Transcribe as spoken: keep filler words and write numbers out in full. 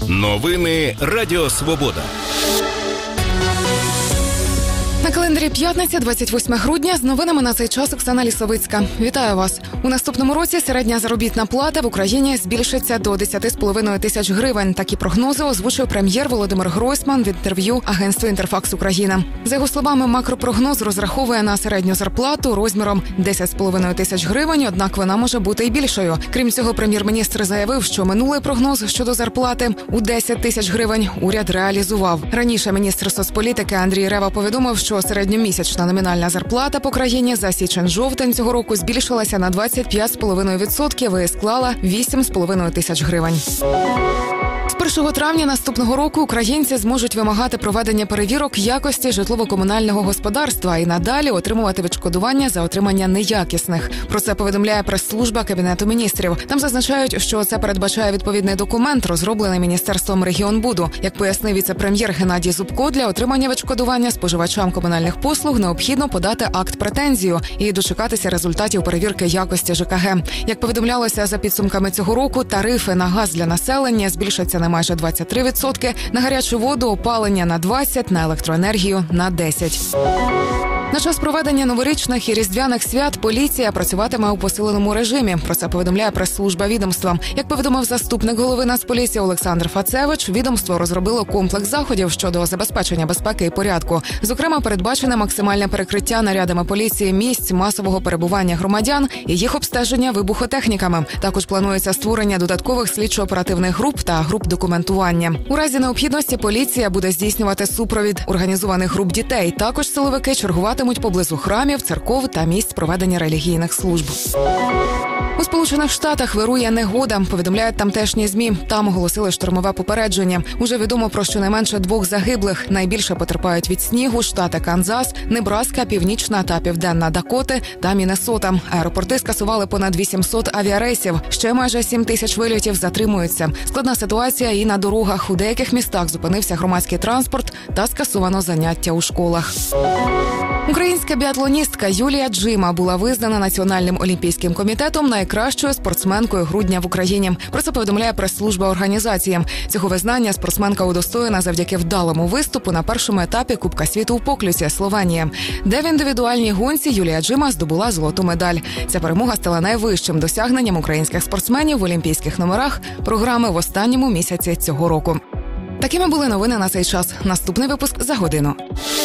Новини Радіо Свобода. На календарі п'ятниця, двадцять восьме грудня. З новинами на цей час Оксана Лісовицька. Вітаю вас. У наступному році середня заробітна плата в Україні збільшиться до десять з половиною тисяч гривень. Такі прогнози озвучив прем'єр Володимир Гройсман в інтерв'ю агентству «Інтерфакс Україна». За його словами, макропрогноз розраховує на середню зарплату розміром десять з половиною тисяч гривень, однак вона може бути і більшою. Крім цього, прем'єр-міністр заявив, що минулий прогноз щодо зарплати у десять тисяч гривень уряд реалізував. Раніше міністр соцполітики Андрій Рева повідомив, що середньомісячна номінальна зарплата по країні за січень-жовтень цього року збільшилася на двадцять п'ять з половиною відсотків і склала вісім з половиною тисяч гривень. З першого травня наступного року українці зможуть вимагати проведення перевірок якості житлово-комунального господарства і надалі отримувати відшкодування за отримання неякісних. Про це повідомляє прес-служба Кабінету міністрів. Там зазначають, що це передбачає відповідний документ, розроблений Міністерством регіонбуду. Як пояснив віце-прем'єр Геннадій Зубко, для отримання відшкодування споживачам комунальних послуг необхідно подати акт претензію і дочекатися результатів перевірки якості ЖКГ. Як повідомлялося, за підсумками цього року тарифи на газ для населення збільшаться на майже двадцять три відсотки, на гарячу воду, опалення на двадцять, на електроенергію на десять. На час проведення новорічних і різдвяних свят поліція працюватиме у посиленому режимі. Про це повідомляє прес-служба відомства. Як повідомив заступник голови Нацполіції Олександр Фацевич, відомство розробило комплекс заходів щодо забезпечення безпеки і порядку. Зокрема, передбачене максимальне перекриття нарядами поліції місць масового перебування громадян і їх обстеження вибухотехніками. Також планується створення додаткових слідчо-оперативних груп та груп документування. У разі необхідності поліція буде здійснювати супровід організованих груп дітей. Також силовики чергувати поблизу храмів, церков та місць проведення релігійних служб. У Сполучених Штатах вирує негода, повідомляють тамтешні ЗМІ. Там оголосили штормове попередження. Уже відомо про щонайменше двох загиблих. Найбільше потерпають від снігу штати Канзас, Небраска, Північна та Південна Дакоти та Міннесота. Аеропорти скасували понад вісімсот авіарейсів. Ще майже сім тисяч вильотів затримуються. Складна ситуація і на дорогах. У деяких містах зупинився громадський транспорт та скасовано заняття у школах. Українська біатлоністка Юлія Джима була визнана Національним олімпійським комітетом найкращою спортсменкою грудня в Україні. Про це повідомляє прес-служба організації. Цього визнання спортсменка удостоєна завдяки вдалому виступу на першому етапі Кубка світу у Поклюсі, Словенія. Де в індивідуальній гонці Юлія Джима здобула золоту медаль. Ця перемога стала найвищим досягненням українських спортсменів в олімпійських номерах програми в останньому місяці цього року. Такими були новини на цей час. Наступний випуск за годину.